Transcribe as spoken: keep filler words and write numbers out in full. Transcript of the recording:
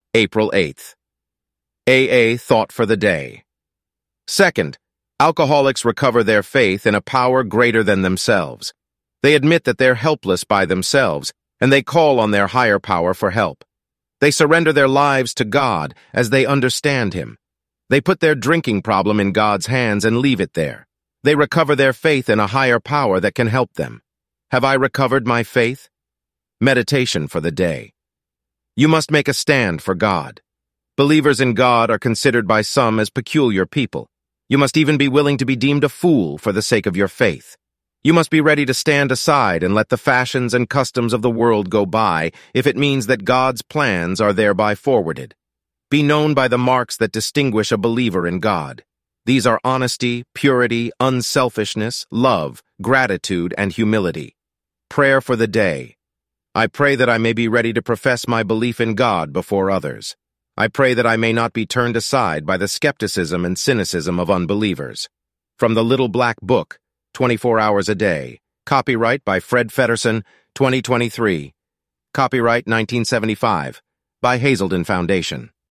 April eighth. A A Thought for the Day. Second, alcoholics recover their faith in a power greater than themselves. They admit that they're helpless by themselves, and they call on their higher power for help. They surrender their lives to God as they understand Him. They put their drinking problem in God's hands and leave it there. They recover their faith in a higher power that can help them. Have I recovered my faith? Meditation for the day. You must make a stand for God. Believers in God are considered by some as peculiar people. You must even be willing to be deemed a fool for the sake of your faith. You must be ready to stand aside and let the fashions and customs of the world go by if it means that God's plans are thereby forwarded. Be known by the marks that distinguish a believer in God. These are honesty, purity, unselfishness, love, gratitude, and humility. Prayer for the day. I pray that I may be ready to profess my belief in God before others. I pray that I may not be turned aside by the skepticism and cynicism of unbelievers. From the Little Black Book, twenty-four hours a day. Copyright by Fred Feddersen, twenty twenty-three. Copyright nineteen seventy-five by Hazelden Foundation.